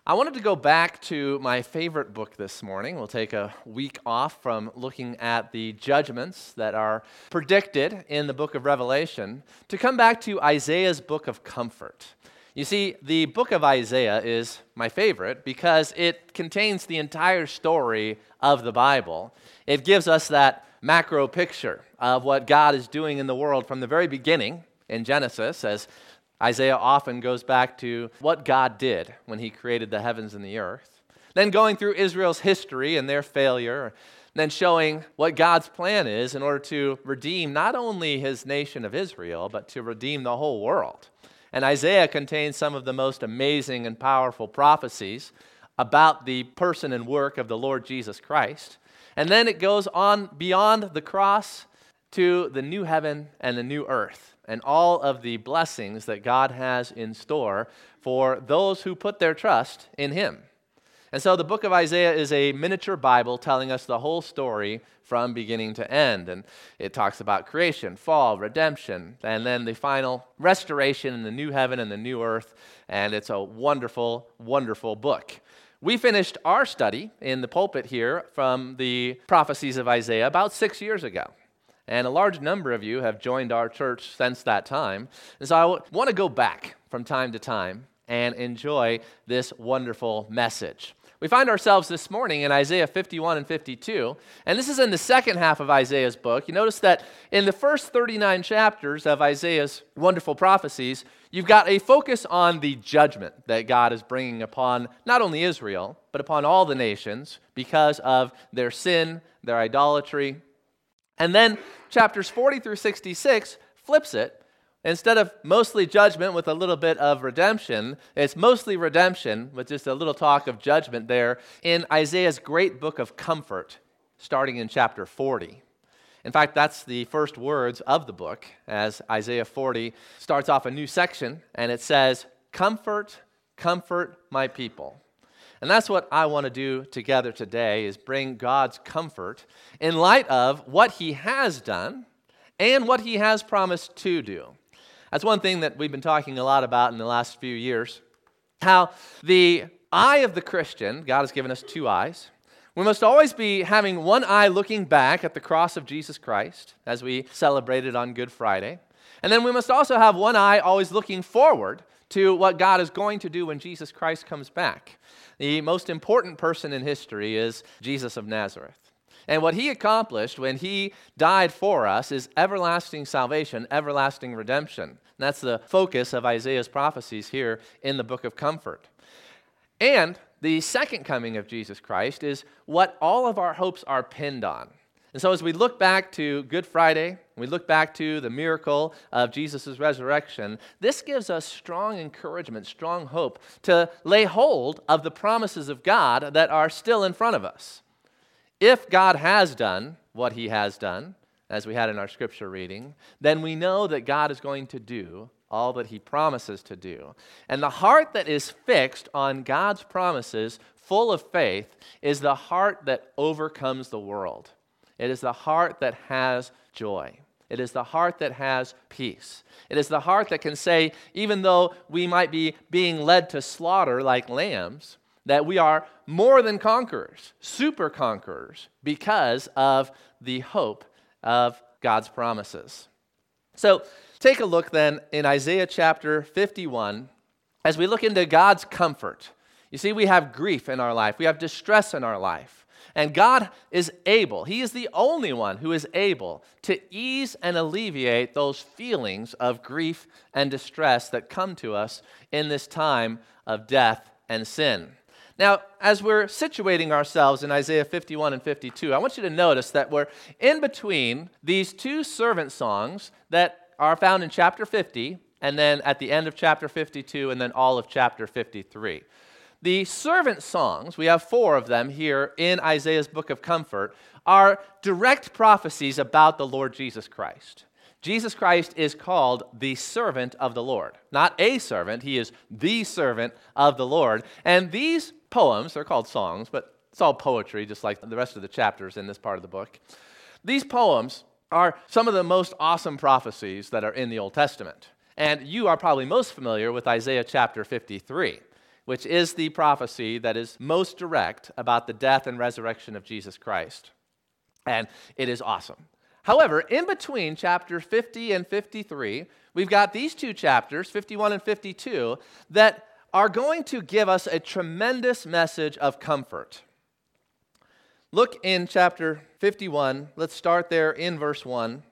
I wanted to go back to my favorite book this morning. We'll take a week off from looking at the judgments that are predicted in the book of Revelation to come back to Isaiah's book of comfort. You see, the book of Isaiah is my favorite because it contains the entire story of the Bible. It gives us that macro picture of what God is doing in the world from the very beginning in Genesis, as Isaiah often goes back to what God did when he created the heavens and the earth. Then going through Israel's history and their failure, then showing what God's plan is in order to redeem not only his nation of Israel, but to redeem the whole world. And Isaiah contains some of the most amazing and powerful prophecies about the person and work of the Lord Jesus Christ. And then it goes on beyond the cross to the new heaven and the new earth, and all of the blessings that God has in store for those who put their trust in him. And so the book of Isaiah is a miniature Bible telling us the whole story from beginning to end. And it talks about creation, fall, redemption, and then the final restoration in the new heaven and the new earth. And it's a wonderful, wonderful book. We finished our study in the pulpit here from the prophecies of Isaiah about 6 years ago. And a large number of you have joined our church since that time. And so I want to go back from time to time and enjoy this wonderful message. We find ourselves this morning in Isaiah 51 and 52, and this is in the second half of Isaiah's book. You notice that in the first 39 chapters of Isaiah's wonderful prophecies, you've got a focus on the judgment that God is bringing upon not only Israel, but upon all the nations because of their sin, their idolatry. And then chapters 40 through 66 flips it. Instead of mostly judgment with a little bit of redemption, it's mostly redemption with just a little talk of judgment there in Isaiah's great book of comfort, starting in chapter 40. In fact, that's the first words of the book, as Isaiah 40 starts off a new section, and it says, "Comfort, comfort my people." And that's what I want to do together today, is bring God's comfort in light of what he has done and what he has promised to do. That's one thing that we've been talking a lot about in the last few years, how the eye of the Christian, God has given us two eyes. We must always be having one eye looking back at the cross of Jesus Christ, as we celebrated on Good Friday. And then we must also have one eye always looking forward to what God is going to do when Jesus Christ comes back. The most important person in history is Jesus of Nazareth. And what he accomplished when he died for us is everlasting salvation, everlasting redemption. And that's the focus of Isaiah's prophecies here in the book of comfort. And the second coming of Jesus Christ is what all of our hopes are pinned on. And so as we look back to Good Friday, we look back to the miracle of Jesus' resurrection, this gives us strong encouragement, strong hope to lay hold of the promises of God that are still in front of us. If God has done what he has done, as we had in our scripture reading, then we know that God is going to do all that he promises to do. And the heart that is fixed on God's promises, full of faith, is the heart that overcomes the world. It is the heart that has joy. It is the heart that has peace. It is the heart that can say, even though we might be being led to slaughter like lambs, that we are more than conquerors, super conquerors, because of the hope of God's promises. So take a look then in Isaiah chapter 51 as we look into God's comfort. You see, we have grief in our life. We have distress in our life. And God is able, he is the only one who is able to ease and alleviate those feelings of grief and distress that come to us in this time of death and sin. Now, as we're situating ourselves in Isaiah 51 and 52, I want you to notice that we're in between these two servant songs that are found in chapter 50, and then at the end of chapter 52, and then all of chapter 53. The servant songs, we have 4 of them here in Isaiah's book of comfort, are direct prophecies about the Lord Jesus Christ. Jesus Christ is called the servant of the Lord. Not a servant, he is the servant of the Lord. And these poems, they're called songs, but it's all poetry, just like the rest of the chapters in this part of the book. These poems are some of the most awesome prophecies that are in the Old Testament. And you are probably most familiar with Isaiah chapter 53. which is the prophecy that is most direct about the death and resurrection of Jesus Christ. And it is awesome. However, in between chapter 50 and 53, we've got these two chapters, 51 and 52, that are going to give us a tremendous message of comfort. Look in chapter 51. Let's start there in verse 1.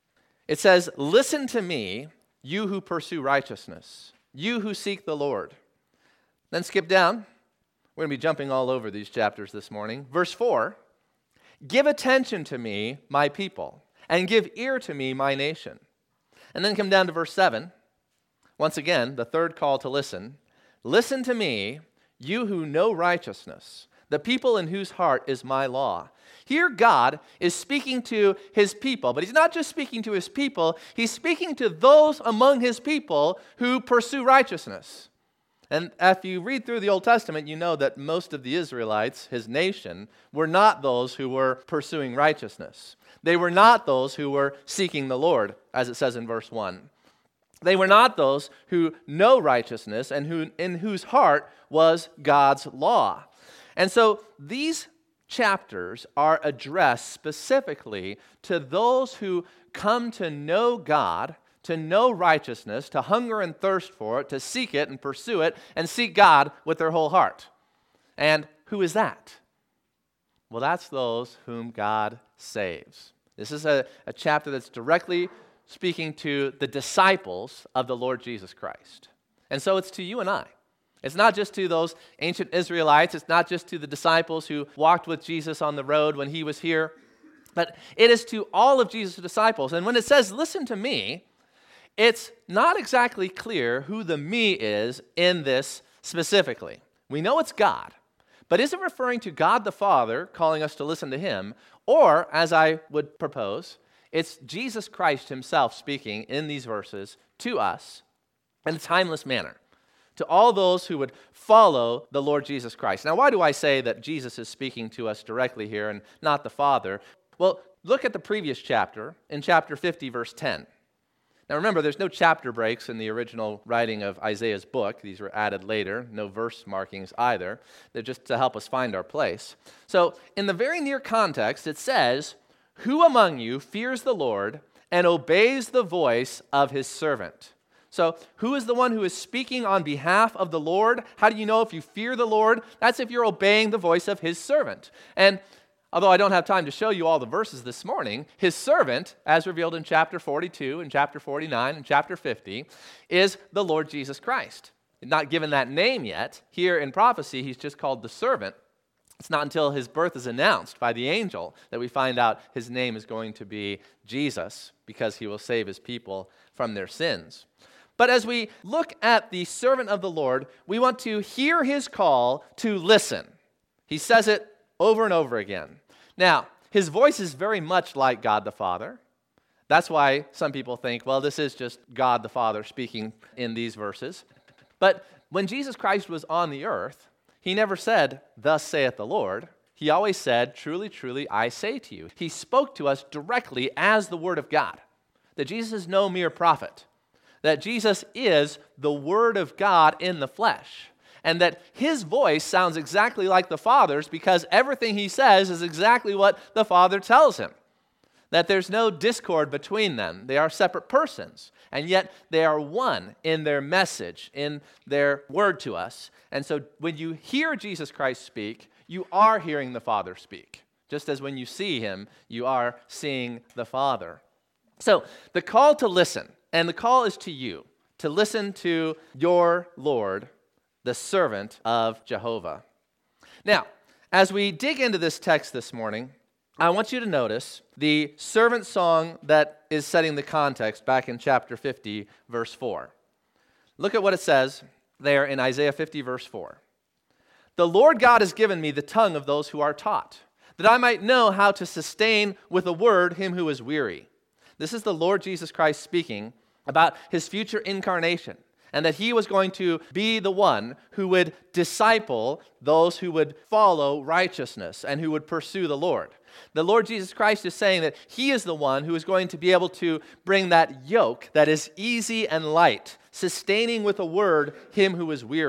It says, "Listen to me, you who pursue righteousness, you who seek the Lord." Then skip down. We're going to be jumping all over these chapters this morning. Verse 4, "Give attention to me, my people, and give ear to me, my nation." And then come down to verse 7. Once again, the third call to listen. "Listen to me, you who know righteousness, the people in whose heart is my law." Here God is speaking to his people, but he's not just speaking to his people, he's speaking to those among his people who pursue righteousness. And if you read through the Old Testament, you know that most of the Israelites, his nation, were not those who were pursuing righteousness. They were not those who were seeking the Lord, as it says in verse 1. They were not those who know righteousness and in whose heart was God's law. And so these chapters are addressed specifically to those who come to know God, to know righteousness, to hunger and thirst for it, to seek it and pursue it, and seek God with their whole heart. And who is that? Well, that's those whom God saves. This is a chapter that's directly speaking to the disciples of the Lord Jesus Christ. And so it's to you and I. It's not just to those ancient Israelites. It's not just to the disciples who walked with Jesus on the road when he was here. But it is to all of Jesus' disciples. And when it says, "Listen to me," it's not exactly clear who the me is in this specifically. We know it's God. But is it referring to God the Father calling us to listen to him? Or, as I would propose, it's Jesus Christ himself speaking in these verses to us in a timeless manner, to all those who would follow the Lord Jesus Christ. Now, why do I say that Jesus is speaking to us directly here and not the Father? Well, look at the previous chapter, in chapter 50, verse 10. Now, remember, there's no chapter breaks in the original writing of Isaiah's book. These were added later. No verse markings either. They're just to help us find our place. So, in the very near context, it says, "Who among you fears the Lord and obeys the voice of his servant?" So, who is the one who is speaking on behalf of the Lord? How do you know if you fear the Lord? That's if you're obeying the voice of his servant. And although I don't have time to show you all the verses this morning, his servant, as revealed in chapter 42 and chapter 49 and chapter 50, is the Lord Jesus Christ. Not given that name yet. Here in prophecy, he's just called the servant. It's not until his birth is announced by the angel that we find out his name is going to be Jesus, because he will save his people from their sins. But as we look at the servant of the Lord, we want to hear his call to listen. He says it over and over again. Now, his voice is very much like God the Father. That's why some people think, well, this is just God the Father speaking in these verses. But when Jesus Christ was on the earth, he never said, "Thus saith the Lord." He always said, "Truly, truly, I say to you." He spoke to us directly as the Word of God. That Jesus is no mere prophet. That Jesus is the Word of God in the flesh. And that his voice sounds exactly like the Father's because everything he says is exactly what the Father tells him. That there's no discord between them. They are separate persons. And yet they are one in their message, in their word to us. And so when you hear Jesus Christ speak, you are hearing the Father speak. Just as when you see him, you are seeing the Father. So the call to listen, and the call is to you, to listen to your Lord, the servant of Jehovah. Now, as we dig into this text this morning, I want you to notice the servant song that is setting the context back in chapter 50, verse 4. Look at what it says there in Isaiah 50, verse 4. "The Lord God has given me the tongue of those who are taught, that I might know how to sustain with a word him who is weary." This is the Lord Jesus Christ speaking about his future incarnation, and that he was going to be the one who would disciple those who would follow righteousness and who would pursue the Lord. The Lord Jesus Christ is saying that he is the one who is going to be able to bring that yoke that is easy and light, sustaining with a word him who is weary.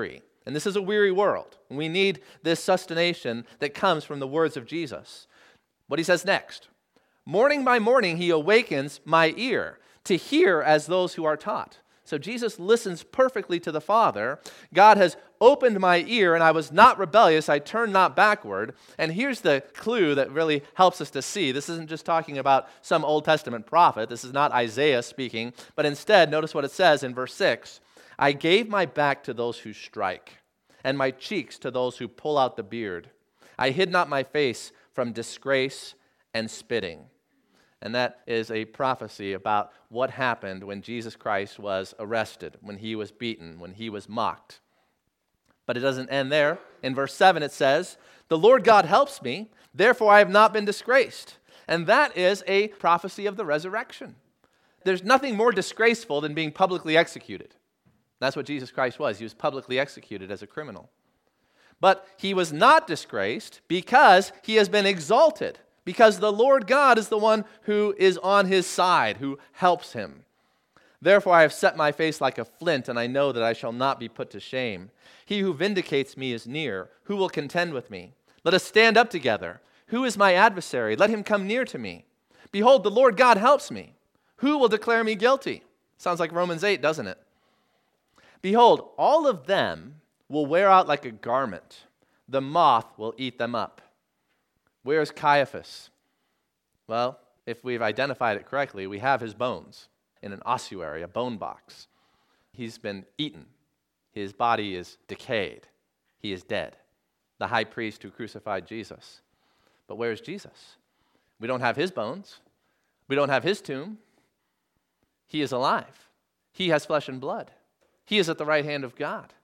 And this is a weary world. We need this sustentation that comes from the words of Jesus. What he says next, morning by morning he awakens my ear to hear as those who are taught. So Jesus listens perfectly to the Father. God has opened my ear, and I was not rebellious. I turned not backward. And here's the clue that really helps us to see. This isn't just talking about some Old Testament prophet. This is not Isaiah speaking. But instead, notice what it says in verse 6. I gave my back to those who strike, and my cheeks to those who pull out the beard. I hid not my face from disgrace and spitting. And that is a prophecy about what happened when Jesus Christ was arrested, when he was beaten, when he was mocked. But it doesn't end there. In verse 7 it says, the Lord God helps me, therefore I have not been disgraced. And that is a prophecy of the resurrection. There's nothing more disgraceful than being publicly executed. That's what Jesus Christ was. He was publicly executed as a criminal. But he was not disgraced because he has been exalted. Because the Lord God is the one who is on his side, who helps him. Therefore I have set my face like a flint, and I know that I shall not be put to shame. He who vindicates me is near. Who will contend with me? Let us stand up together. Who is my adversary? Let him come near to me. Behold, the Lord God helps me. Who will declare me guilty? Sounds like Romans 8, doesn't it? Behold, all of them will wear out like a garment. The moth will eat them up. Where is Caiaphas? Well, if we've identified it correctly, we have his bones in an ossuary, a bone box. He's been eaten. His body is decayed. He is dead. The high priest who crucified Jesus. But where's Jesus? We don't have his bones. We don't have his tomb. He is alive. He has flesh and blood. He is at the right hand of God.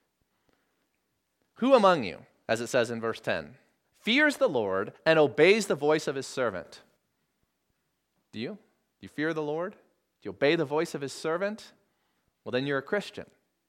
Who among you, as it says in verse 10, fears the Lord and obeys the voice of his servant? Do you? Do you fear the Lord? Do you obey the voice of his servant? Well, then you're a Christian.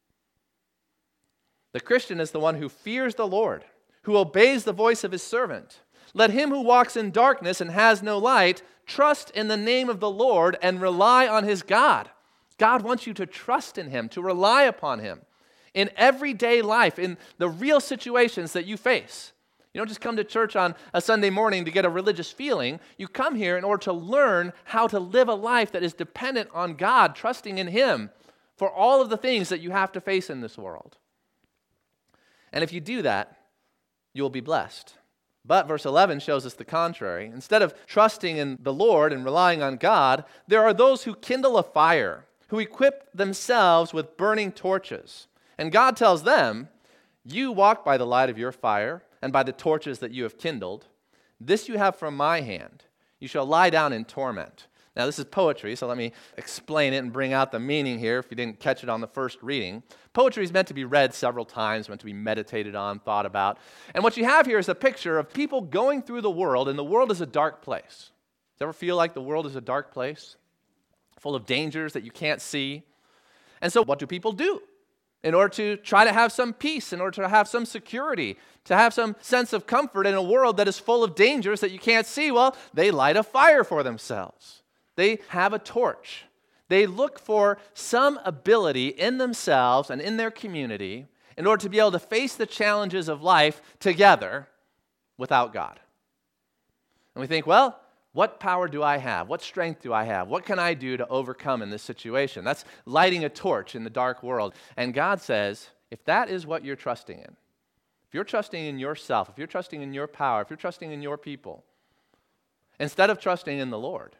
The Christian is the one who fears the Lord, who obeys the voice of his servant. Let him who walks in darkness and has no light trust in the name of the Lord and rely on his God. God wants you to trust in him, to rely upon him in everyday life, in the real situations that you face. You don't just come to church on a Sunday morning to get a religious feeling. You come here in order to learn how to live a life that is dependent on God, trusting in him for all of the things that you have to face in this world. And if you do that, you will be blessed. But verse 11 shows us the contrary. Instead of trusting in the Lord and relying on God, there are those who kindle a fire, who equip themselves with burning torches. And God tells them, you walk by the light of your fire and by the torches that you have kindled. This you have from my hand. You shall lie down in torment. Now this is poetry, so let me explain it and bring out the meaning here if you didn't catch it on the first reading. Poetry is meant to be read several times, meant to be meditated on, thought about. And what you have here is a picture of people going through the world, and the world is a dark place. Does it ever feel like the world is a dark place? Full of dangers that you can't see. And so what do people do in order to try to have some peace, in order to have some security, to have some sense of comfort in a world that is full of dangers that you can't see? Well, they light a fire for themselves. They have a torch. They look for some ability in themselves and in their community in order to be able to face the challenges of life together without God. And we think, well, what power do I have? What strength do I have? What can I do to overcome in this situation? That's lighting a torch in the dark world. And God says, if that is what you're trusting in, if you're trusting in yourself, if you're trusting in your power, if you're trusting in your people, instead of trusting in the Lord,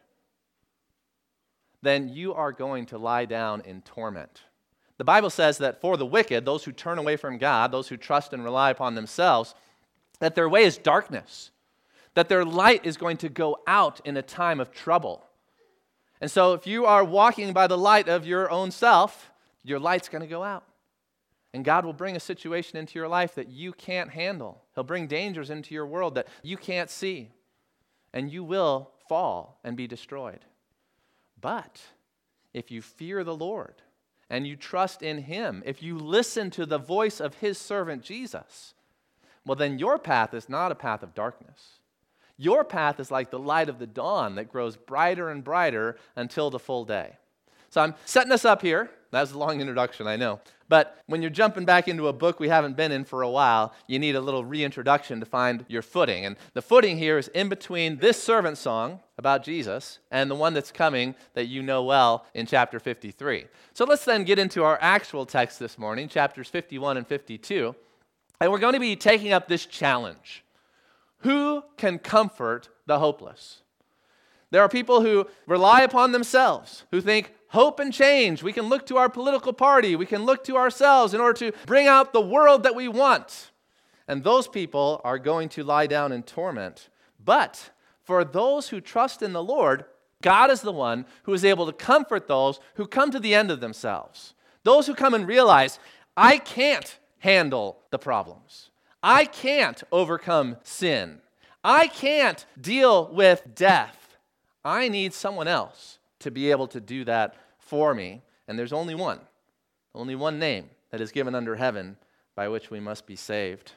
then you are going to lie down in torment. The Bible says that for the wicked, those who turn away from God, those who trust and rely upon themselves, that their way is darkness, that their light is going to go out in a time of trouble. And so if you are walking by the light of your own self, your light's going to go out. And God will bring a situation into your life that you can't handle. He'll bring dangers into your world that you can't see. And you will fall and be destroyed. But if you fear the Lord and you trust in him, if you listen to the voice of his servant Jesus, well, then your path is not a path of darkness. Your path is like the light of the dawn that grows brighter and brighter until the full day. So I'm setting us up here. That was a long introduction, I know. But when you're jumping back into a book we haven't been in for a while, you need a little reintroduction to find your footing. And the footing here is in between this servant song about Jesus and the one that's coming that you know well in chapter 53. So let's then get into our actual text this morning, chapters 51 and 52. And we're going to be taking up this challenge. Who can comfort the hopeless? There are people who rely upon themselves, who think, hope and change. We can look to our political party. We can look to ourselves in order to bring out the world that we want. And those people are going to lie down in torment. But for those who trust in the Lord, God is the one who is able to comfort those who come to the end of themselves. Those who come and realize, I can't handle the problems. I can't overcome sin. I can't deal with death. I need someone else to be able to do that for me. And there's only one name that is given under heaven by which we must be saved.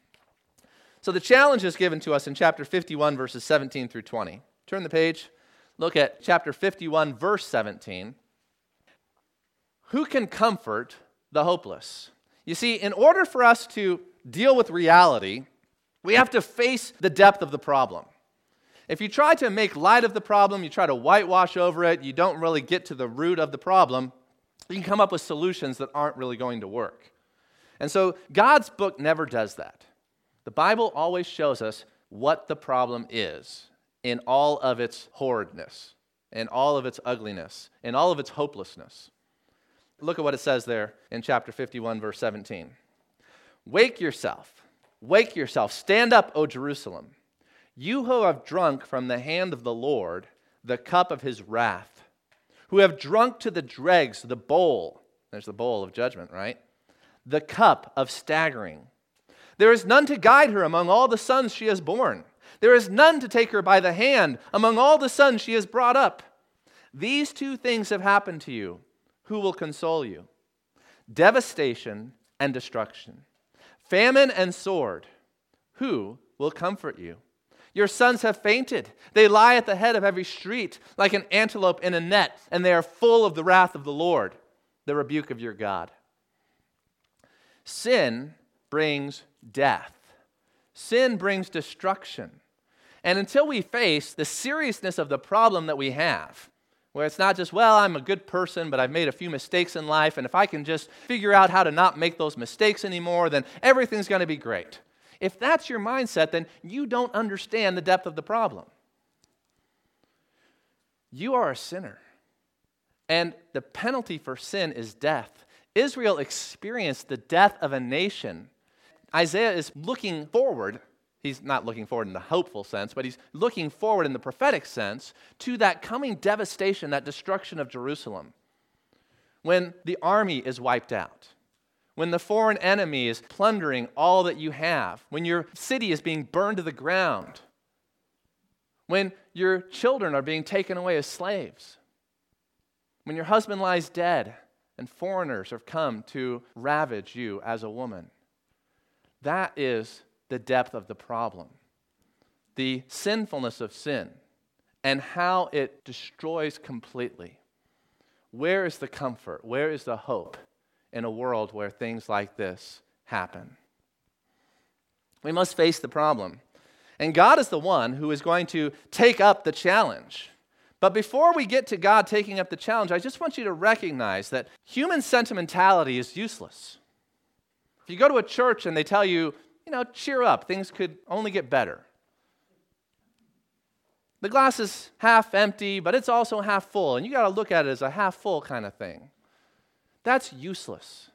So the challenge is given to us in chapter 51, verses 17 through 20. Turn the page, look at chapter 51, verse 17. Who can comfort the hopeless? You see, in order for us to deal with reality, we have to face the depth of the problem. If you try to make light of the problem, you try to whitewash over it, you don't really get to the root of the problem, you can come up with solutions that aren't really going to work. And so God's book never does that. The Bible always shows us what the problem is in all of its horridness, in all of its ugliness, in all of its hopelessness. Look at what it says there in chapter 51, verse 17. Wake yourself, stand up, O Jerusalem. You who have drunk from the hand of the Lord the cup of his wrath, who have drunk to the dregs the bowl, there's the bowl of judgment, right? The cup of staggering. There is none to guide her among all the sons she has borne. There is none to take her by the hand among all the sons she has brought up. These two things have happened to you. Who will console you? Devastation and destruction. Famine and sword. Who will comfort you? Your sons have fainted. They lie at the head of every street like an antelope in a net, and they are full of the wrath of the Lord, the rebuke of your God. Sin brings death. Sin brings destruction. And until we face the seriousness of the problem that we have, where it's not just, well, I'm a good person, but I've made a few mistakes in life, and if I can just figure out how to not make those mistakes anymore, then everything's going to be great. If that's your mindset, then you don't understand the depth of the problem. You are a sinner, and the penalty for sin is death. Israel experienced the death of a nation. Isaiah is looking forward. He's not looking forward in the hopeful sense, but he's looking forward in the prophetic sense to that coming devastation, that destruction of Jerusalem, when the army is wiped out. When the foreign enemy is plundering all that you have, when your city is being burned to the ground, when your children are being taken away as slaves, when your husband lies dead and foreigners have come to ravage you as a woman. That is the depth of the problem, the sinfulness of sin, and how it destroys completely. Where is the comfort? Where is the hope in a world where things like this happen? We must face the problem. And God is the one who is going to take up the challenge. But before we get to God taking up the challenge, I just want you to recognize that human sentimentality is useless. If you go to a church and they tell you, cheer up, things could only get better. The glass is half empty, but it's also half full, and you got to look at it as a half full kind of thing. That's useless.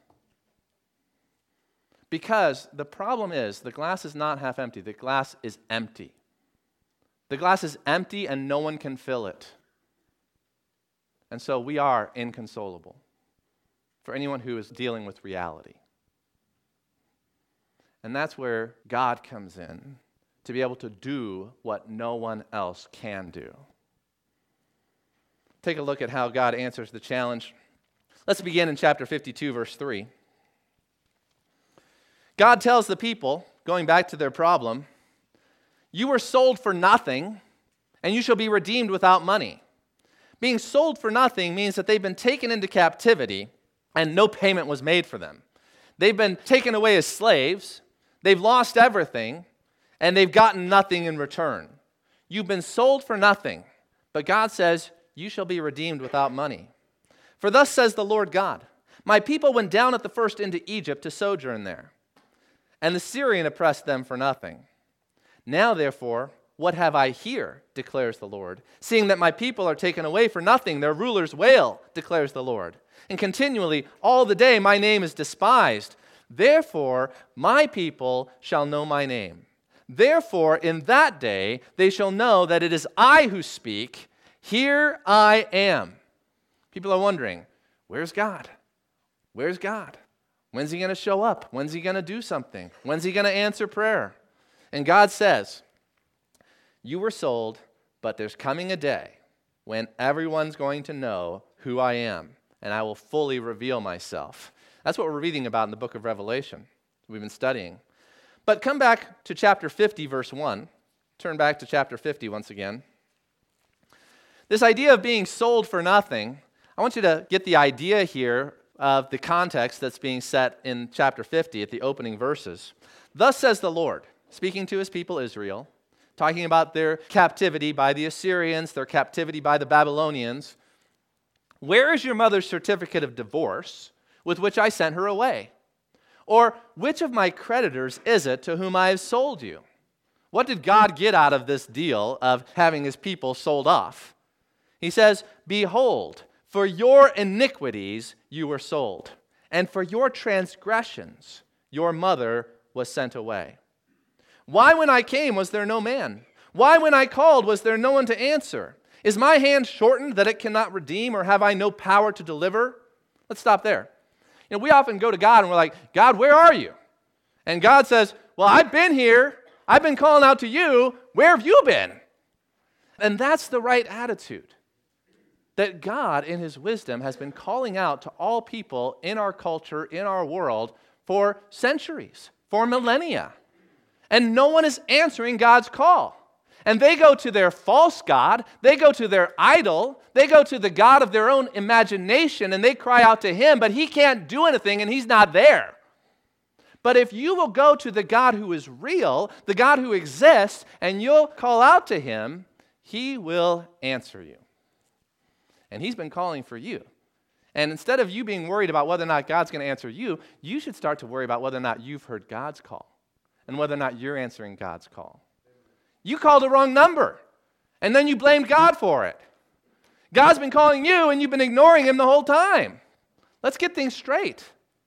Because the problem is, the glass is not half empty, the glass is empty. The glass is empty and no one can fill it. And so we are inconsolable for anyone who is dealing with reality. And that's where God comes in to be able to do what no one else can do. Take a look at how God answers the challenge. Let's begin in chapter 52, verse 3. God tells the people, going back to their problem, "You were sold for nothing, and you shall be redeemed without money. Being sold for nothing means that they've been taken into captivity and no payment was made for them. They've been taken away as slaves, they've lost everything, and they've gotten nothing in return. You've been sold for nothing, but God says, you shall be redeemed without money. For thus says the Lord God, my people went down at the first into Egypt to sojourn there, and the Syrian oppressed them for nothing. Now, therefore, what have I here, declares the Lord, seeing that my people are taken away for nothing, their rulers wail, declares the Lord. And continually, all the day, my name is despised. Therefore, my people shall know my name. Therefore, in that day, they shall know that it is I who speak. Here I am. People are wondering, where's God? Where's God? When's he going to show up? When's he going to do something? When's he going to answer prayer? And God says, you were sold, but there's coming a day when everyone's going to know who I am, and I will fully reveal myself. That's what we're reading about in the book of Revelation. We've been studying. But come back to chapter 50, verse 1. Turn back to chapter 50 once again. This idea of being sold for nothing, I want you to get the idea here of the context that's being set in chapter 50 at the opening verses. Thus says the Lord, speaking to his people Israel, talking about their captivity by the Assyrians, their captivity by the Babylonians. Where is your mother's certificate of divorce with which I sent her away? Or which of my creditors is it to whom I have sold you? What did God get out of this deal of having his people sold off? He says, behold, for your iniquities you were sold, and for your transgressions your mother was sent away. Why when I came was there no man? Why when I called was there no one to answer? Is my hand shortened that it cannot redeem, or have I no power to deliver? Let's stop there. You know, we often go to God and we're like, God, where are you? And God says, well, I've been here. I've been calling out to you. Where have you been? And that's the right attitude. That God, in his wisdom, has been calling out to all people in our culture, in our world, for centuries, for millennia. And no one is answering God's call. And they go to their false god, they go to their idol, they go to the god of their own imagination, and they cry out to him, but he can't do anything and he's not there. But if you will go to the God who is real, the God who exists, and you'll call out to him, he will answer you. And he's been calling for you. And instead of you being worried about whether or not God's going to answer you, you should start to worry about whether or not you've heard God's call and whether or not you're answering God's call. You called the wrong number, and then you blamed God for it. God's been calling you, and you've been ignoring him the whole time. Let's get things straight.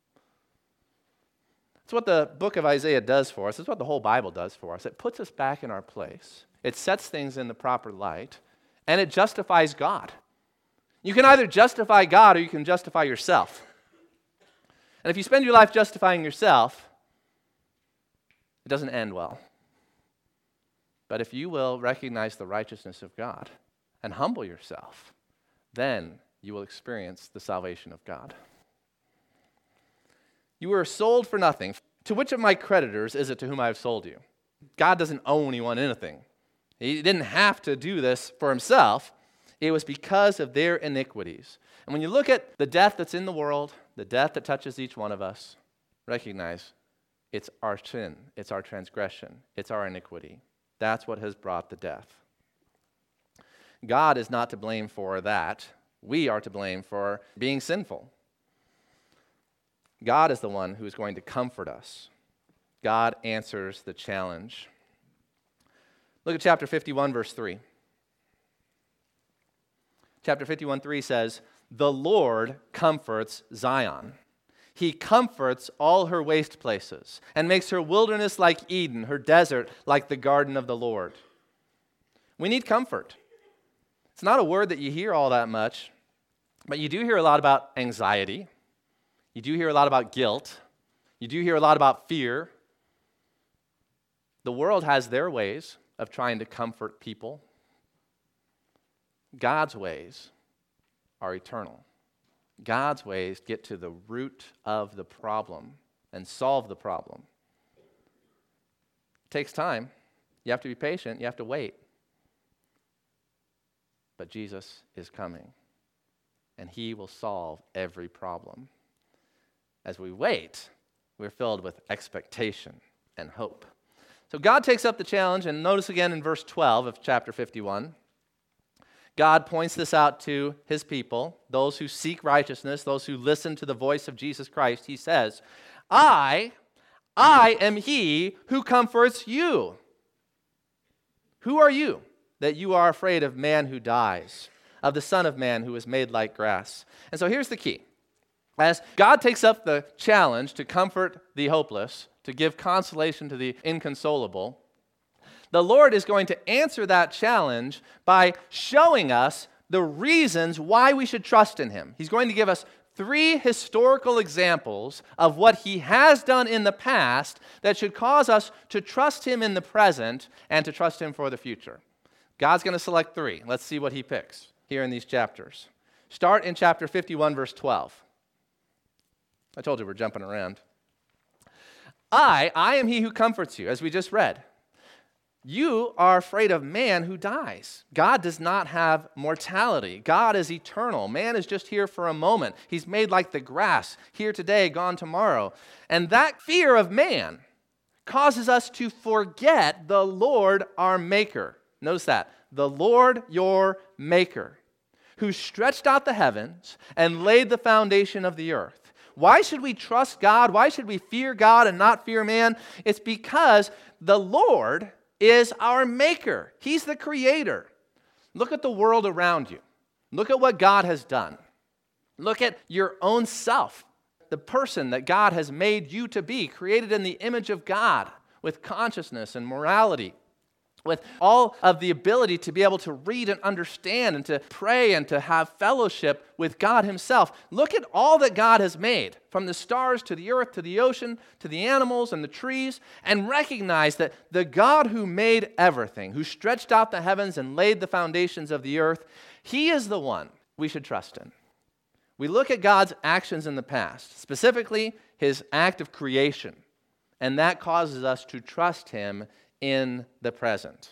That's what the book of Isaiah does for us. It's what the whole Bible does for us. It puts us back in our place. It sets things in the proper light, and it justifies God. You can either justify God or you can justify yourself. And if you spend your life justifying yourself, it doesn't end well. But if you will recognize the righteousness of God and humble yourself, then you will experience the salvation of God. You were sold for nothing. To which of my creditors is it to whom I have sold you? God doesn't owe anyone anything. He didn't have to do this for himself. It was because of their iniquities. And when you look at the death that's in the world, the death that touches each one of us, recognize it's our sin, it's our transgression, it's our iniquity. That's what has brought the death. God is not to blame for that. We are to blame for being sinful. God is the one who is going to comfort us. God answers the challenge. Look at chapter 51, verse 3. Chapter 51:3 says, the Lord comforts Zion. He comforts all her waste places and makes her wilderness like Eden, her desert like the garden of the Lord. We need comfort. It's not a word that you hear all that much, but you do hear a lot about anxiety. You do hear a lot about guilt. You do hear a lot about fear. The world has their ways of trying to comfort people. God's ways are eternal. God's ways get to the root of the problem and solve the problem. It takes time. You have to be patient. You have to wait. but Jesus is coming, and he will solve every problem. As we wait, we're filled with expectation and hope. So God takes up the challenge, and notice again in verse 12 of chapter 51, God points this out to his people, those who seek righteousness, those who listen to the voice of Jesus Christ. He says, I am he who comforts you. Who are you that you are afraid of man who dies, of the Son of Man who is made like grass? And so here's the key. As God takes up the challenge to comfort the hopeless, to give consolation to the inconsolable, the Lord is going to answer that challenge by showing us the reasons why we should trust in him. He's going to give us 3 historical examples of what he has done in the past that should cause us to trust him in the present and to trust him for the future. God's going to select 3. Let's see what he picks here in these chapters. Start in chapter 51, verse 12. I told you we're jumping around. I am he who comforts you, as we just read. You are afraid of man who dies. God does not have mortality. God is eternal. Man is just here for a moment. He's made like the grass, here today, gone tomorrow. And that fear of man causes us to forget the Lord our Maker. Notice that. The Lord your Maker, who stretched out the heavens and laid the foundation of the earth. Why should we trust God? Why should we fear God and not fear man? It's because the Lord is our Maker. He's the Creator. Look at the world around you. Look at what God has done. Look at your own self, the person that God has made you to be, created in the image of God, with consciousness and morality, with all of the ability to be able to read and understand and to pray and to have fellowship with God himself. Look at all that God has made, from the stars to the earth to the ocean to the animals and the trees, and recognize that the God who made everything, who stretched out the heavens and laid the foundations of the earth, he is the one we should trust in. We look at God's actions in the past, specifically his act of creation, and that causes us to trust him in the present.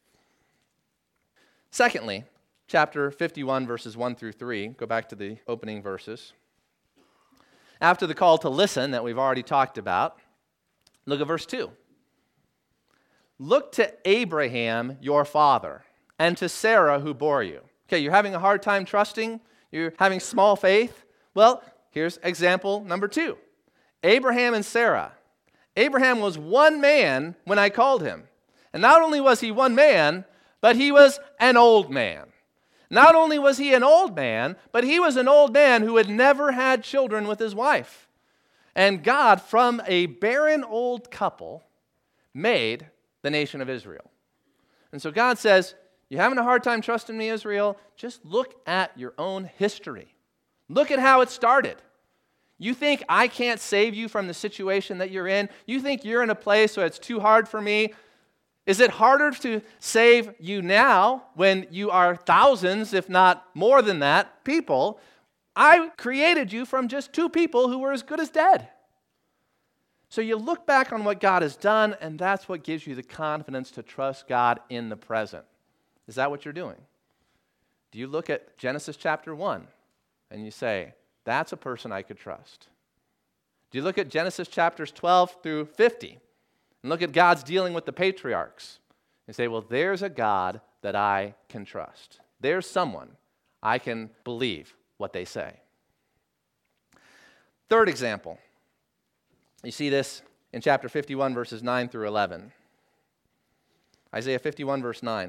Secondly, chapter 51, verses 1 through 3, go back to the opening verses. After the call to listen that we've already talked about, look at verse 2. Look to Abraham, your father, and to Sarah, who bore you. Okay, you're having a hard time trusting? You're having small faith? Well, here's example number 2. Abraham and Sarah. Abraham was one man when I called him. And not only was he one man, but he was an old man. Not only was he an old man, but he was an old man who had never had children with his wife. And God, from a barren old couple, made the nation of Israel. And so God says, you're having a hard time trusting me, Israel? Just look at your own history. Look at how it started. You think I can't save you from the situation that you're in? You think you're in a place where it's too hard for me? Is it harder to save you now when you are thousands, if not more than that, people? I created you from just 2 people who were as good as dead. So you look back on what God has done, and that's what gives you the confidence to trust God in the present. Is that what you're doing? Do you look at Genesis chapter 1 and you say, that's a person I could trust? Do you look at Genesis chapters 12 through 50 and look at God's dealing with the patriarchs and say, well, there's a God that I can trust. There's someone I can believe what they say. Third example. You see this in chapter 51, verses 9 through 11. Isaiah 51, verse 9.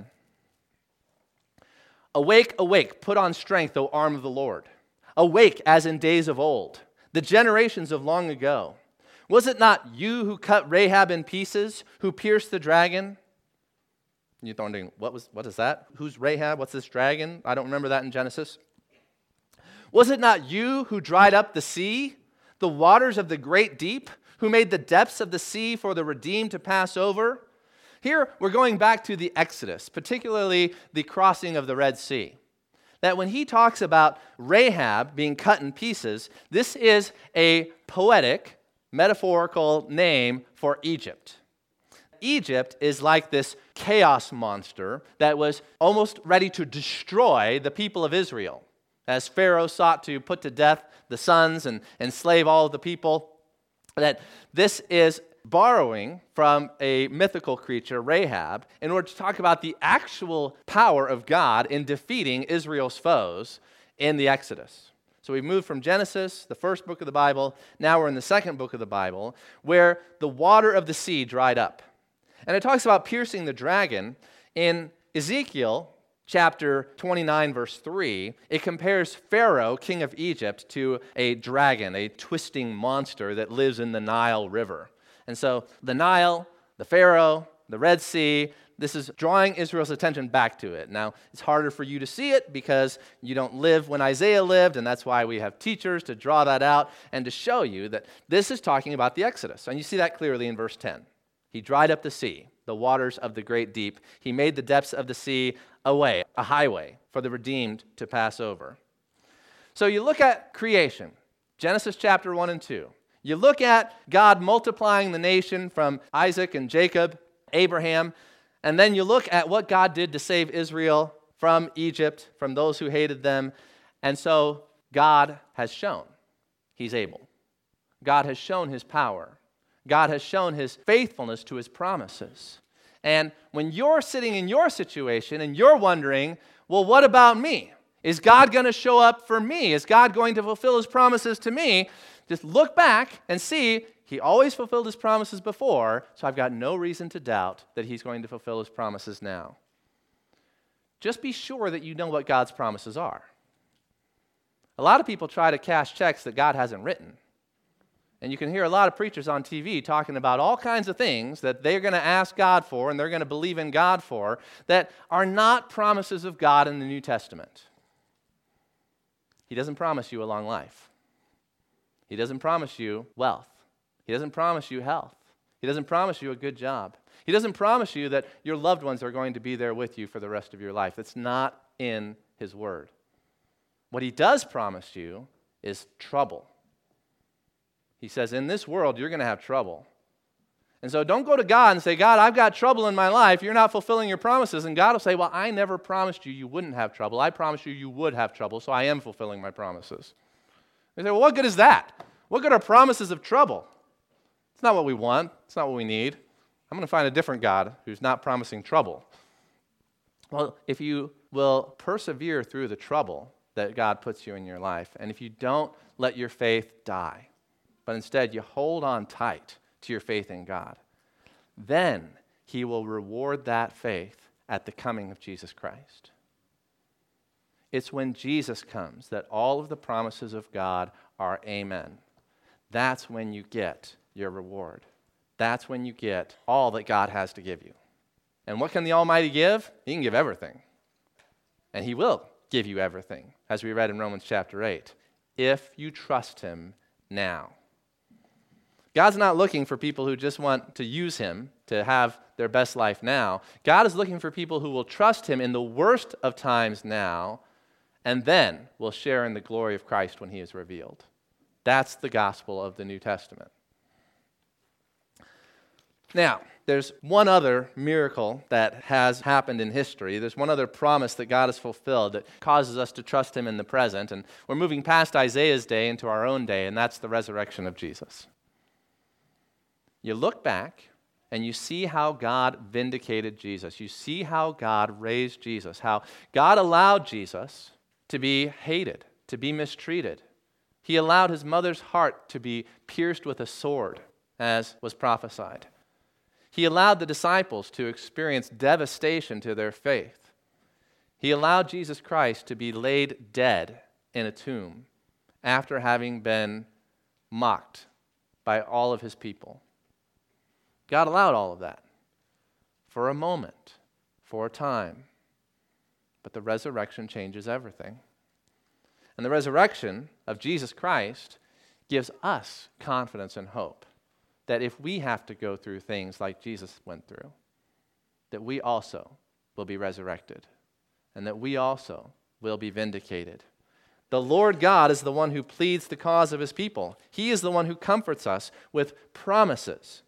Awake, awake, put on strength, O arm of the Lord. Awake as in days of old, the generations of long ago. Was it not you who cut Rahab in pieces, who pierced the dragon? You're wondering, what is that? Who's Rahab? What's this dragon? I don't remember that in Genesis. Was it not you who dried up the sea, the waters of the great deep, who made the depths of the sea for the redeemed to pass over? Here we're going back to the Exodus, particularly the crossing of the Red Sea. That when he talks about Rahab being cut in pieces, this is a poetic, metaphorical name for Egypt. Egypt is like this chaos monster that was almost ready to destroy the people of Israel. As Pharaoh sought to put to death the sons and enslave all of the people, that this is borrowing from a mythical creature, Rahab, in order to talk about the actual power of God in defeating Israel's foes in the Exodus. So we've moved from Genesis, the first book of the Bible, now we're in the second book of the Bible, where the water of the sea dried up. And it talks about piercing the dragon. In Ezekiel chapter 29, verse 3, it compares Pharaoh, king of Egypt, to a dragon, a twisting monster that lives in the Nile River. And so the Nile, the Pharaoh, the Red Sea, this is drawing Israel's attention back to it. Now, it's harder for you to see it because you don't live when Isaiah lived, and that's why we have teachers to draw that out and to show you that this is talking about the Exodus. And you see that clearly in verse 10. He dried up the sea, the waters of the great deep. He made the depths of the sea a way, a highway for the redeemed to pass over. So you look at creation, Genesis chapter 1 and 2. You look at God multiplying the nation from Isaac and Jacob, Abraham, and then you look at what God did to save Israel from Egypt, from those who hated them. And so God has shown He's able. God has shown His power. God has shown His faithfulness to His promises. And when you're sitting in your situation and you're wondering, well, what about me? Is God going to show up for me? Is God going to fulfill His promises to me? Just look back and see He always fulfilled His promises before, so I've got no reason to doubt that He's going to fulfill His promises now. Just be sure that you know what God's promises are. A lot of people try to cash checks that God hasn't written. And you can hear a lot of preachers on TV talking about all kinds of things that they're going to ask God for and they're going to believe in God for that are not promises of God in the New Testament. He doesn't promise you a long life. He doesn't promise you wealth. He doesn't promise you health. He doesn't promise you a good job. He doesn't promise you that your loved ones are going to be there with you for the rest of your life. It's not in His Word. What He does promise you is trouble. He says, in this world, you're going to have trouble. And so don't go to God and say, God, I've got trouble in my life. You're not fulfilling your promises. And God will say, well, I never promised you wouldn't have trouble. I promised you would have trouble, so I am fulfilling my promises. They say, well, what good is that? What good are promises of trouble? It's not what we want. It's not what we need. I'm going to find a different God who's not promising trouble. Well, if you will persevere through the trouble that God puts you in your life, and if you don't let your faith die, but instead you hold on tight to your faith in God, then He will reward that faith at the coming of Jesus Christ. It's when Jesus comes that all of the promises of God are amen. That's when you get your reward. That's when you get all that God has to give you. And what can the Almighty give? He can give everything. And He will give you everything, as we read in Romans chapter 8, if you trust Him now. God's not looking for people who just want to use Him to have their best life now. God is looking for people who will trust Him in the worst of times now, and then will share in the glory of Christ when He is revealed. That's the gospel of the New Testament. Now, there's one other miracle that has happened in history. There's one other promise that God has fulfilled that causes us to trust Him in the present. And we're moving past Isaiah's day into our own day, and that's the resurrection of Jesus. You look back and you see how God vindicated Jesus. You see how God raised Jesus, how God allowed Jesus to be hated, to be mistreated. He allowed His mother's heart to be pierced with a sword, as was prophesied. He allowed the disciples to experience devastation to their faith. He allowed Jesus Christ to be laid dead in a tomb after having been mocked by all of His people. God allowed all of that for a moment, for a time. But the resurrection changes everything. And the resurrection of Jesus Christ gives us confidence and hope that if we have to go through things like Jesus went through, that we also will be resurrected and that we also will be vindicated. The Lord God is the one who pleads the cause of His people. He is the one who comforts us with promises.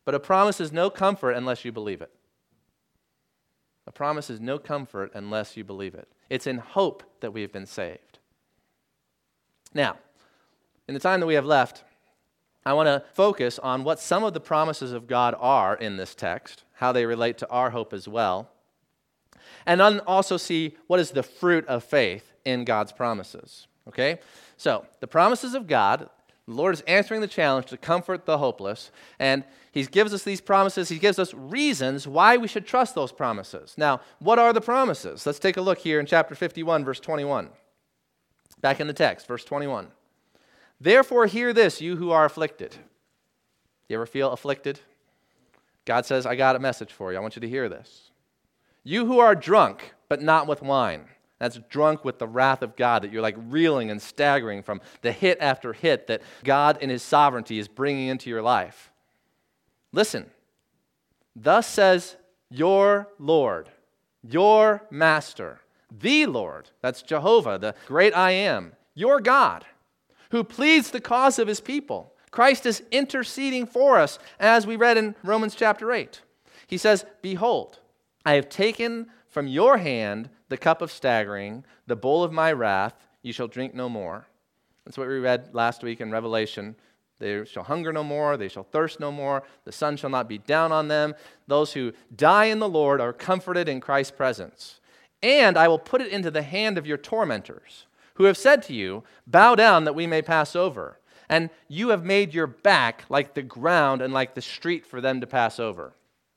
But a promise is no comfort unless you believe it. A promise is no comfort unless you believe it. It's in hope that we have been saved. Now, in the time that we have left, I want to focus on what some of the promises of God are in this text, how they relate to our hope as well, and then also see what is the fruit of faith in God's promises. Okay? So, the promises of God, the Lord is answering the challenge to comfort the hopeless, and He gives us these promises. He gives us reasons why we should trust those promises. Now, what are the promises? Let's take a look here in chapter 51, verse 21. Back in the text, verse 21. Therefore, hear this, you who are afflicted. You ever feel afflicted? God says, I got a message for you. I want you to hear this. You who are drunk, but not with wine. That's drunk with the wrath of God, that you're like reeling and staggering from the hit after hit that God in His sovereignty is bringing into your life. Listen, thus says your Lord, your Master, the Lord, that's Jehovah, the great I am, your God, who pleads the cause of His people. Christ is interceding for us, as we read in Romans chapter 8. He says, behold, I have taken from your hand the cup of staggering, the bowl of my wrath, you shall drink no more. That's what we read last week in Revelation. They shall hunger no more, they shall thirst no more, the sun shall not be down on them. Those who die in the Lord are comforted in Christ's presence. And I will put it into the hand of your tormentors, who have said to you, bow down that we may pass over. And you have made your back like the ground and like the street for them to pass over.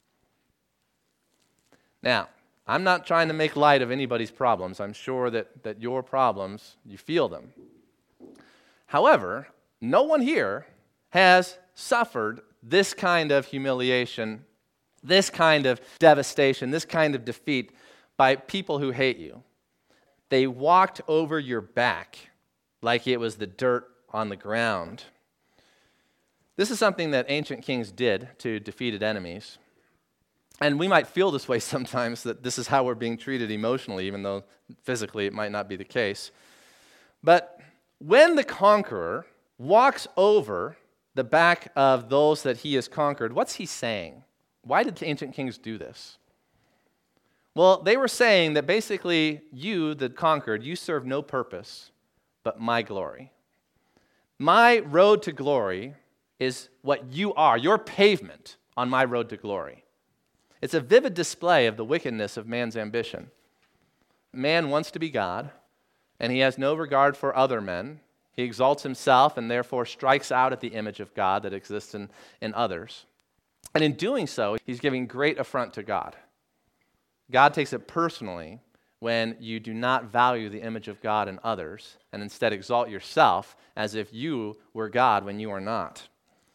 Now, I'm not trying to make light of anybody's problems. I'm sure that your problems, you feel them. However, no one here has suffered this kind of humiliation, this kind of devastation, this kind of defeat by people who hate you. They walked over your back like it was the dirt on the ground. This is something that ancient kings did to defeated enemies. And we might feel this way sometimes, that this is how we're being treated emotionally, even though physically it might not be the case. But when the conqueror walks over the back of those that he has conquered, what's he saying? Why did the ancient kings do this? Well, they were saying that basically you, the conquered, you serve no purpose but my glory. My road to glory is what you are, your pavement on my road to glory. It's a vivid display of the wickedness of man's ambition. Man wants to be God, and he has no regard for other men. He exalts himself and therefore strikes out at the image of God that exists in others. And in doing so, he's giving great affront to God. God takes it personally when you do not value the image of God in others and instead exalt yourself as if you were God when you are not.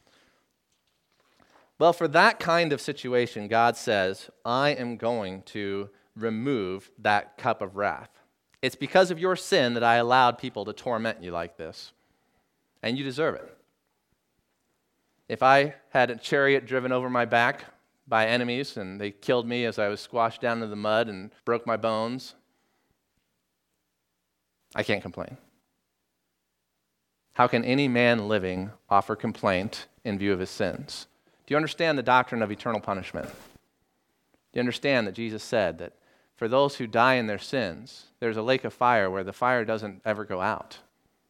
Well, for that kind of situation, God says, I am going to remove that cup of wrath. It's because of your sin that I allowed people to torment you like this, and you deserve it. If I had a chariot driven over my back by enemies and they killed me as I was squashed down into the mud and broke my bones, I can't complain. How can any man living offer complaint in view of his sins? Do you understand the doctrine of eternal punishment? Do you understand that Jesus said that for those who die in their sins, there's a lake of fire where the fire doesn't ever go out,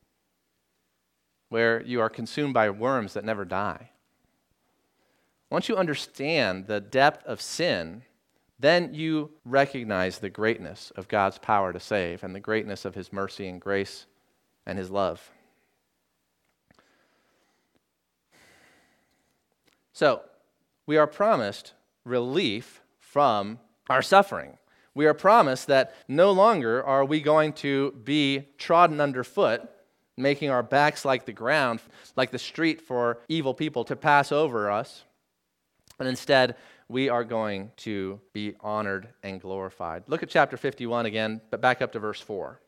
where you are consumed by worms that never die? Once you understand the depth of sin, then you recognize the greatness of God's power to save and the greatness of His mercy and grace and His love. So, we are promised relief from our suffering. We are promised that no longer are we going to be trodden underfoot, making our backs like the ground, like the street for evil people to pass over us. And instead, we are going to be honored and glorified. Look at chapter 51 again, but back up to verse 4.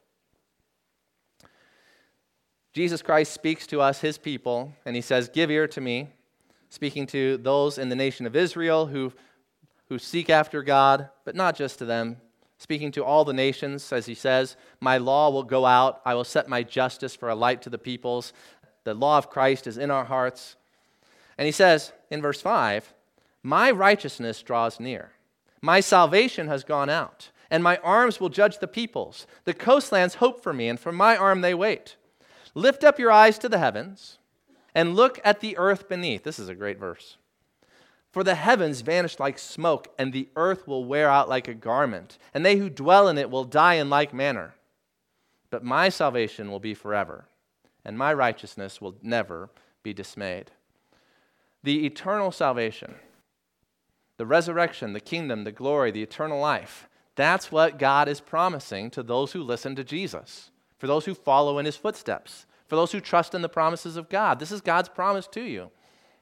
Jesus Christ speaks to us, His people, and He says, give ear to me, speaking to those in the nation of Israel who seek after God, but not just to them, speaking to all the nations, as He says, my law will go out, I will set my justice for a light to the peoples. The law of Christ is in our hearts. And He says in verse 5, My righteousness draws near. My salvation has gone out, and my arms will judge the peoples. The coastlands hope for me, and for my arm they wait. Lift up your eyes to the heavens, and look at the earth beneath. This is a great verse. For the heavens vanish like smoke, and the earth will wear out like a garment, and they who dwell in it will die in like manner. But my salvation will be forever, and my righteousness will never be dismayed. The eternal salvation, the resurrection, the kingdom, the glory, the eternal life, that's what God is promising to those who listen to Jesus, for those who follow in his footsteps, for those who trust in the promises of God. This is God's promise to you.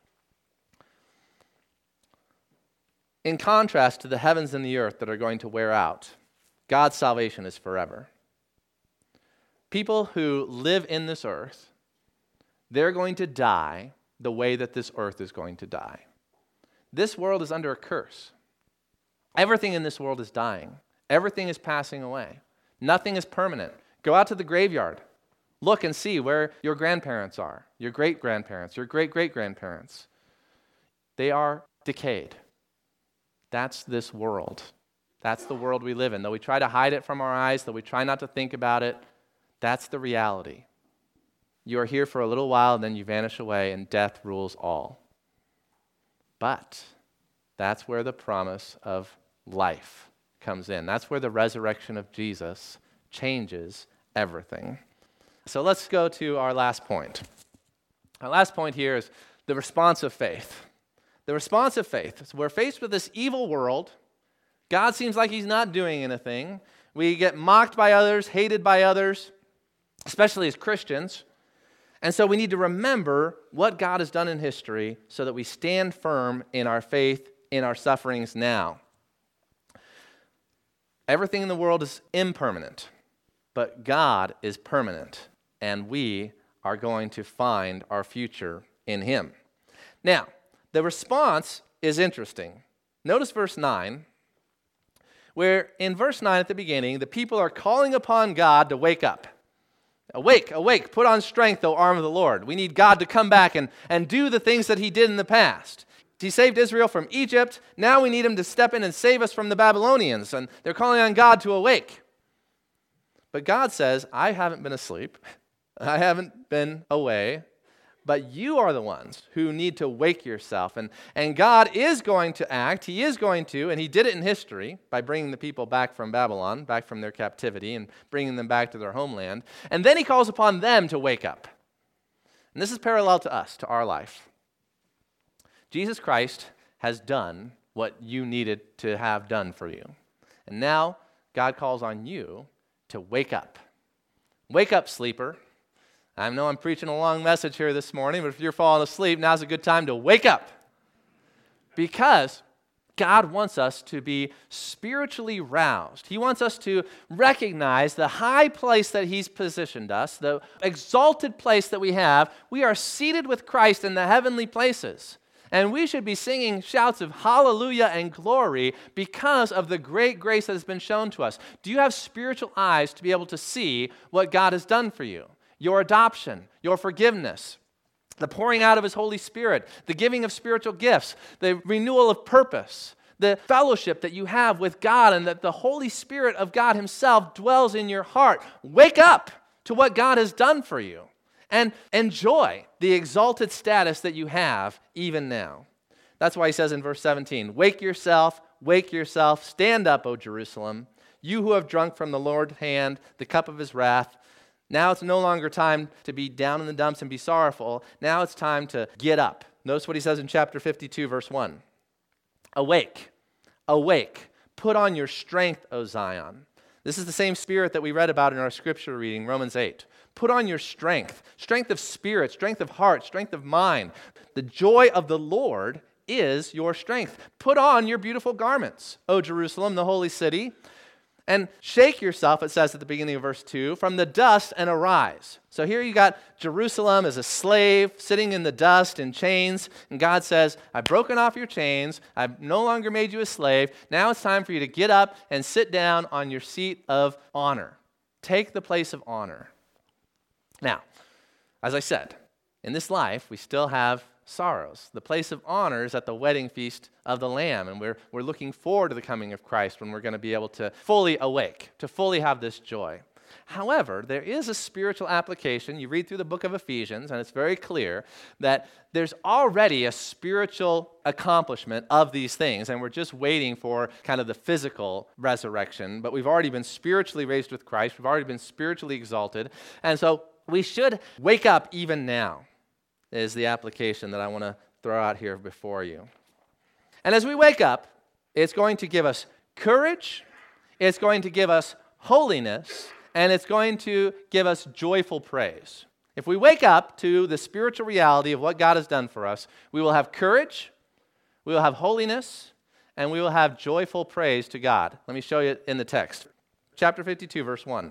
In contrast to the heavens and the earth that are going to wear out, God's salvation is forever. People who live in this earth, they're going to die the way that this earth is going to die. This world is under a curse. Everything in this world is dying. Everything is passing away. Nothing is permanent. Go out to the graveyard. Look and see where your grandparents are, your great-grandparents, your great-great-grandparents. They are decayed. That's this world. That's the world we live in. Though we try to hide it from our eyes, though we try not to think about it, that's the reality. You are here for a little while, and then you vanish away, and death rules all. But that's where the promise of life comes in. That's where the resurrection of Jesus changes everything. So let's go to our last point. Our last point here is the response of faith. The response of faith. So we're faced with this evil world. God seems like he's not doing anything. We get mocked by others, hated by others, especially as Christians. And so we need to remember what God has done in history so that we stand firm in our faith, in our sufferings now. Everything in the world is impermanent, but God is permanent, and we are going to find our future in him. Now, the response is interesting. Notice verse 9, where in verse 9 at the beginning, the people are calling upon God to wake up. Awake, awake, put on strength, O arm of the Lord. We need God to come back and do the things that he did in the past. He saved Israel from Egypt. Now we need him to step in and save us from the Babylonians. And they're calling on God to awake. But God says, I haven't been asleep. I haven't been away. But you are the ones who need to wake yourself. And God is going to act. He is going to, and he did it in history by bringing the people back from Babylon, back from their captivity, and bringing them back to their homeland. And then he calls upon them to wake up. And this is parallel to us, to our life. Jesus Christ has done what you needed to have done for you. And now God calls on you to wake up. Wake up, sleeper. I know I'm preaching a long message here this morning, but if you're falling asleep, now's a good time to wake up. Because God wants us to be spiritually roused. He wants us to recognize the high place that he's positioned us, the exalted place that we have. We are seated with Christ in the heavenly places. And we should be singing shouts of hallelujah and glory because of the great grace that has been shown to us. Do you have spiritual eyes to be able to see what God has done for you? Your adoption, your forgiveness, the pouring out of his Holy Spirit, the giving of spiritual gifts, the renewal of purpose, the fellowship that you have with God, and that the Holy Spirit of God himself dwells in your heart. Wake up to what God has done for you and enjoy the exalted status that you have even now. That's why he says in verse 17, wake yourself, stand up, O Jerusalem, you who have drunk from the Lord's hand the cup of his wrath. Now it's no longer time to be down in the dumps and be sorrowful. Now it's time to get up. Notice what he says in chapter 52, verse 1. Awake, awake, put on your strength, O Zion. This is the same spirit that we read about in our scripture reading, Romans 8. Put on your strength of spirit, strength of heart, strength of mind. The joy of the Lord is your strength. Put on your beautiful garments, O Jerusalem, the holy city. And shake yourself, it says at the beginning of verse 2, from the dust and arise. So here you got Jerusalem as a slave sitting in the dust in chains. And God says, I've broken off your chains. I've no longer made you a slave. Now it's time for you to get up and sit down on your seat of honor. Take the place of honor. Now, as I said, in this life, we still have sorrows. The place of honor is at the wedding feast of the Lamb, and we're looking forward to the coming of Christ when we're going to be able to fully awake, to fully have this joy. However, there is a spiritual application. You read through the book of Ephesians, and it's very clear that there's already a spiritual accomplishment of these things, and we're just waiting for kind of the physical resurrection, but we've already been spiritually raised with Christ. We've already been spiritually exalted, and so we should wake up even now, is the application that I want to throw out here before you. And as we wake up, it's going to give us courage, it's going to give us holiness, and it's going to give us joyful praise. If we wake up to the spiritual reality of what God has done for us, we will have courage, we will have holiness, and we will have joyful praise to God. Let me show you in the text. Chapter 52, verse 1.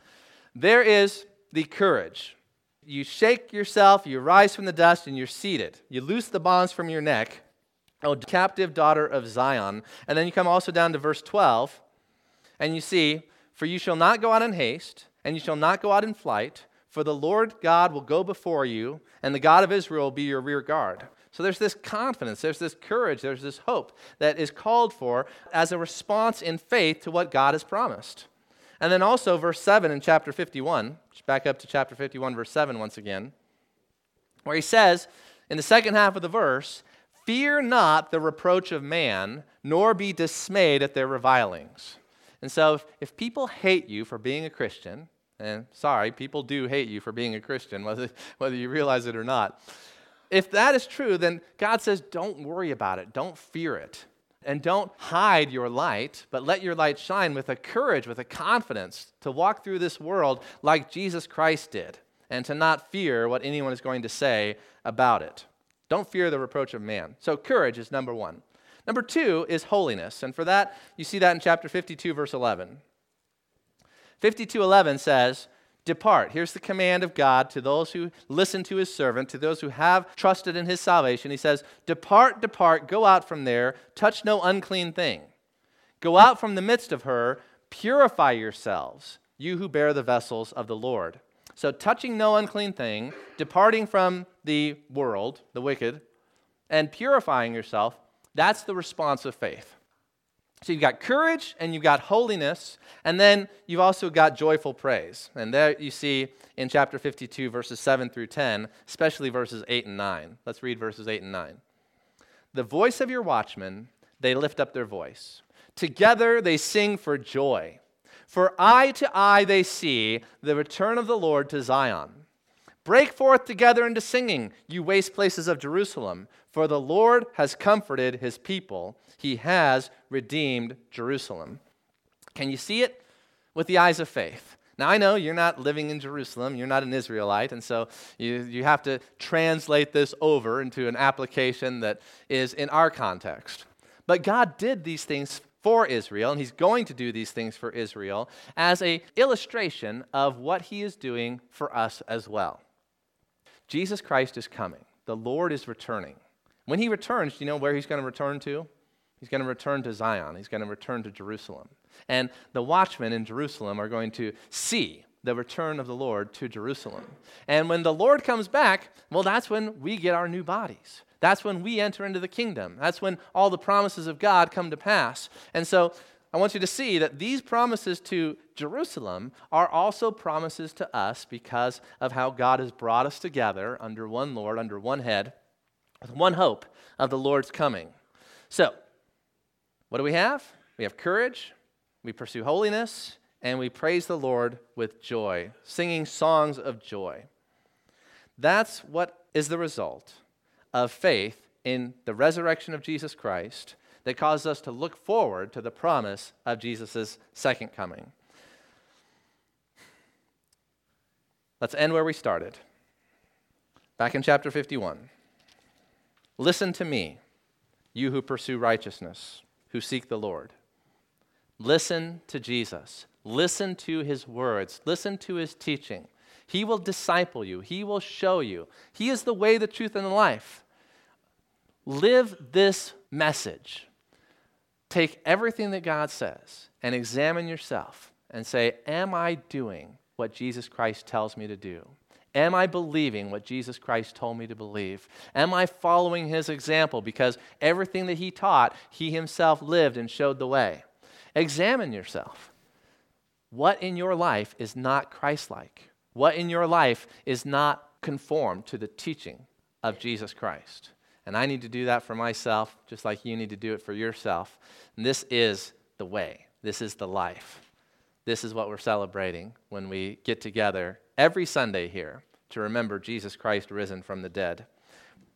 There is the courage. You shake yourself, you rise from the dust, and you're seated. You loose the bonds from your neck, O captive daughter of Zion. And then you come also down to verse 12, and you see, for you shall not go out in haste, and you shall not go out in flight, for the Lord God will go before you, and the God of Israel will be your rear guard. So there's this confidence, there's this courage, there's this hope that is called for as a response in faith to what God has promised. And then also verse 7 in chapter 51, just back up to chapter 51, verse 7 once again, where he says in the second half of the verse, fear not the reproach of man, nor be dismayed at their revilings. And so if people hate you for being a Christian, and sorry, people do hate you for being a Christian, whether you realize it or not, if that is true, then God says don't worry about it, don't fear it. And don't hide your light, but let your light shine with a courage, with a confidence to walk through this world like Jesus Christ did, and to not fear what anyone is going to say about it. Don't fear the reproach of man. So courage is number one. Number two is holiness, and for that, you see that in chapter 52, verse 11. 52:11 says, depart. Here's the command of God to those who listen to his servant, to those who have trusted in his salvation. He says, depart, depart, go out from there, touch no unclean thing. Go out from the midst of her, purify yourselves, you who bear the vessels of the Lord. So touching no unclean thing, departing from the world, the wicked, and purifying yourself, that's the response of faith. So you've got courage and you've got holiness, and then you've also got joyful praise. And there you see in chapter 52, verses 7 through 10, especially verses 8 and 9. Let's read verses 8 and 9. The voice of your watchmen, they lift up their voice. Together they sing for joy. For eye to eye they see the return of the Lord to Zion. Break forth together into singing, you waste places of Jerusalem, for the Lord has comforted his people. He has redeemed Jerusalem. Can you see it? With the eyes of faith. Now, I know you're not living in Jerusalem. You're not an Israelite, and so you have to translate this over into an application that is in our context. But God did these things for Israel, and he's going to do these things for Israel as an illustration of what he is doing for us as well. Jesus Christ is coming. The Lord is returning. When he returns, do you know where he's going to return to? He's going to return to Zion. He's going to return to Jerusalem. And the watchmen in Jerusalem are going to see the return of the Lord to Jerusalem. And when the Lord comes back, well, that's when we get our new bodies. That's when we enter into the kingdom. That's when all the promises of God come to pass. And so I want you to see that these promises to Jerusalem are also promises to us because of how God has brought us together under one Lord, under one head, with one hope of the Lord's coming. So, what do we have? We have courage, we pursue holiness, and we praise the Lord with joy, singing songs of joy. That's what is the result of faith in the resurrection of Jesus Christ that causes us to look forward to the promise of Jesus' second coming. Let's end where we started. Back in chapter 51. Listen to me, you who pursue righteousness, who seek the Lord. Listen to Jesus. Listen to his words. Listen to his teaching. He will disciple you. He will show you. He is the way, the truth, and the life. Live this message. Take everything that God says and examine yourself and say, am I doing what Jesus Christ tells me to do? Am I believing what Jesus Christ told me to believe? Am I following his example? Because everything that he taught, he himself lived and showed the way. Examine yourself. What in your life is not Christ-like? What in your life is not conformed to the teaching of Jesus Christ? And I need to do that for myself, just like you need to do it for yourself. And this is the way. This is the life. This is what we're celebrating when we get together every Sunday here to remember Jesus Christ risen from the dead.